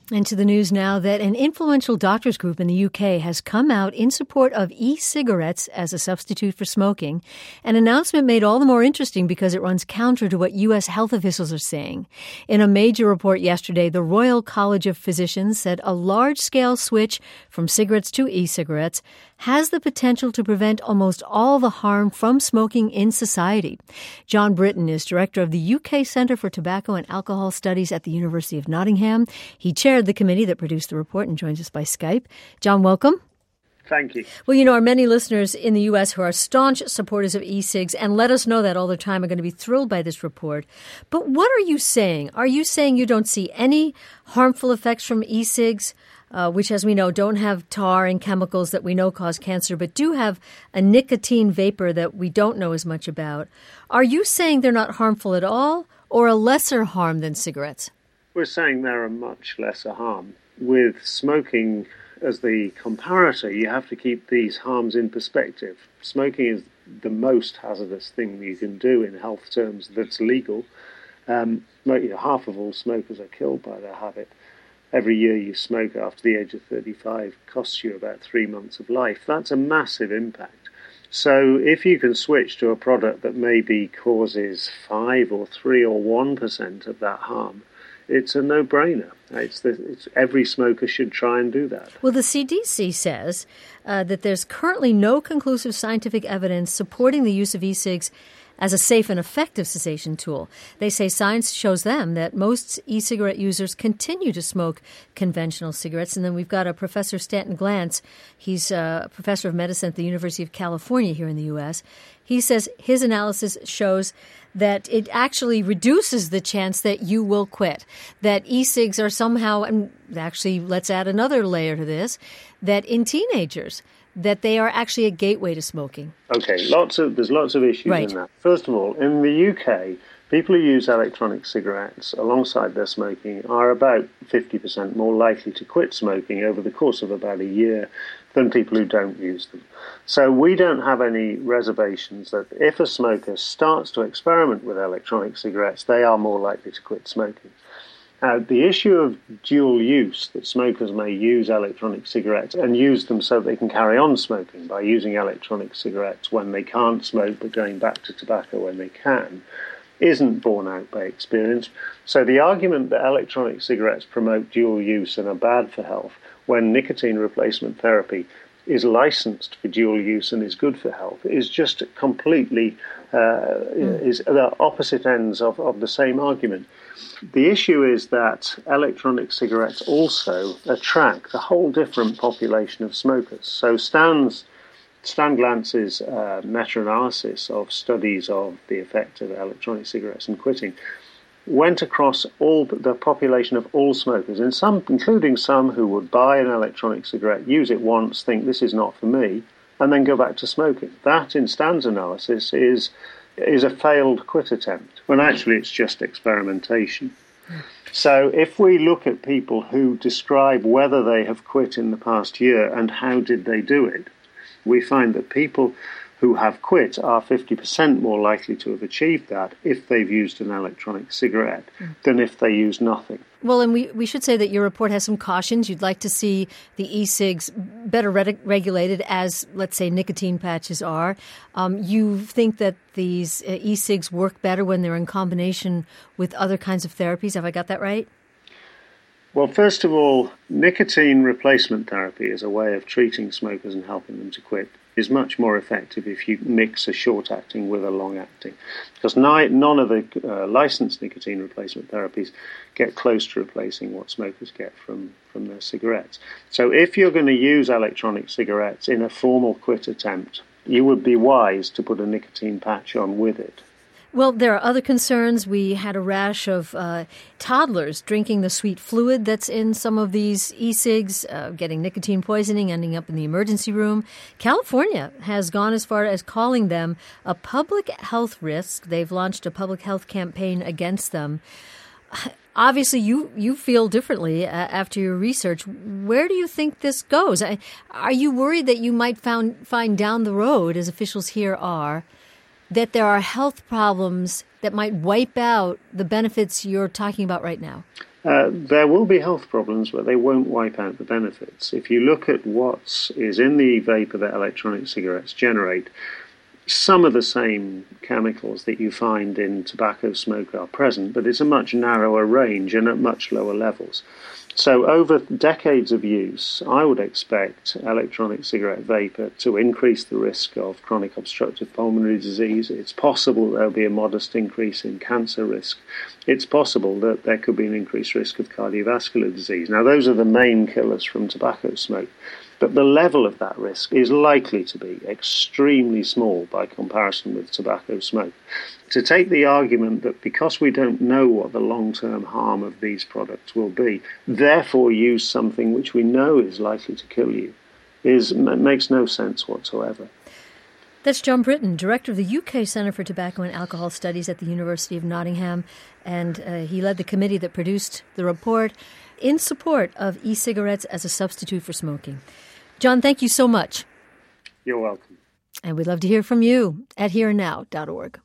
And to the news now that an influential doctors group in the UK has come out in support of e-cigarettes as a substitute for smoking. An announcement made all the more interesting because it runs counter to what U.S. health officials are saying. In a major report yesterday, the Royal College of Physicians said a large-scale switch from cigarettes to e-cigarettes has the potential to prevent almost all the harm from smoking in society. John Britton is director of the UK Centre for Tobacco and Alcohol Studies at the University of Nottingham. He chaired the committee that produced the report and joins us by Skype. John, welcome. Thank you. Well, you know, our many listeners in the U.S. who are staunch supporters of e-cigs and let us know that all the time are going to be thrilled by this report. But what are you saying? Are you saying you don't see any harmful effects from e-cigs, which, as we know, don't have tar and chemicals that we know cause cancer, but do have a nicotine vapor that we don't know as much about? Are you saying they're not harmful at all or a lesser harm than cigarettes? We're saying they're a much lesser harm. With smoking as the comparator, you have to keep these harms in perspective. Smoking is the most hazardous thing you can do in health terms that's legal. Half of all smokers are killed by their habit. Every year you smoke after the age of 35 costs you about 3 months of life. That's a massive impact. So if you can switch to a product that maybe causes 5 or 3 or 1% of that harm, it's a no-brainer. Every smoker should try and do that. Well, the CDC says that there's currently no conclusive scientific evidence supporting the use of e-cigs as a safe and effective cessation tool. They say science shows them that most e-cigarette users continue to smoke conventional cigarettes. And then we've got Professor Stanton Glantz. He's a professor of medicine at the University of California here in the U.S. He says his analysis shows that it actually reduces the chance that you will quit, that e-cigs are somehow, and actually let's add another layer to this, that in teenagers, that they are actually a gateway to smoking. Okay, there's lots of issues in that. First of all, in the UK, people who use electronic cigarettes alongside their smoking are about 50% more likely to quit smoking over the course of about a year than people who don't use them. So we don't have any reservations that if a smoker starts to experiment with electronic cigarettes, they are more likely to quit smoking. The issue of dual use, that smokers may use electronic cigarettes and use them so they can carry on smoking by using electronic cigarettes when they can't smoke but going back to tobacco when they can, isn't borne out by experience. So the argument that electronic cigarettes promote dual use and are bad for health when nicotine replacement therapy is licensed for dual use and is good for health is just completely is the opposite ends of the same argument. The issue is that electronic cigarettes also attract a whole different population of smokers. So Stan Glantz's meta-analysis of studies of the effect of electronic cigarettes and quitting went across all the population of all smokers, and including some who would buy an electronic cigarette, use it once, think this is not for me, and then go back to smoking. That, in Stan's analysis, is a failed quit attempt, when actually it's just experimentation. So if we look at people who describe whether they have quit in the past year and how did they do it, we find that people who have quit are 50% more likely to have achieved that if they've used an electronic cigarette than if they use nothing. Well, and we should say that your report has some cautions. You'd like to see the e-cigs better regulated as, let's say, nicotine patches are. You think that these e-cigs work better when they're in combination with other kinds of therapies. Have I got that right? Well, first of all, nicotine replacement therapy is a way of treating smokers and helping them to quit. Is much more effective if you mix a short-acting with a long-acting. Because none of the licensed nicotine replacement therapies get close to replacing what smokers get from their cigarettes. So if you're going to use electronic cigarettes in a formal quit attempt, you would be wise to put a nicotine patch on with it. Well, there are other concerns. We had a rash of toddlers drinking the sweet fluid that's in some of these e-cigs, getting nicotine poisoning, ending up in the emergency room. California has gone as far as calling them a public health risk. They've launched a public health campaign against them. Obviously, you feel differently after your research. Where do you think this goes? Are you worried that you might find down the road, as officials here are, that there are health problems that might wipe out the benefits you're talking about right now? There will be health problems, but they won't wipe out the benefits. If you look at what is in the vapor that electronic cigarettes generate, some of the same chemicals that you find in tobacco smoke are present, but it's a much narrower range and at much lower levels. So over decades of use, I would expect electronic cigarette vapor to increase the risk of chronic obstructive pulmonary disease. It's possible there'll be a modest increase in cancer risk. It's possible that there could be an increased risk of cardiovascular disease. Now, those are the main killers from tobacco smoke. But the level of that risk is likely to be extremely small by comparison with tobacco smoke. To take the argument that because we don't know what the long-term harm of these products will be, therefore use something which we know is likely to kill you, makes no sense whatsoever. That's John Britton, Director of the UK Centre for Tobacco and Alcohol Studies at the University of Nottingham, and he led the committee that produced the report in support of e-cigarettes as a substitute for smoking. John, thank you so much. You're welcome. And we'd love to hear from you at hereandnow.org.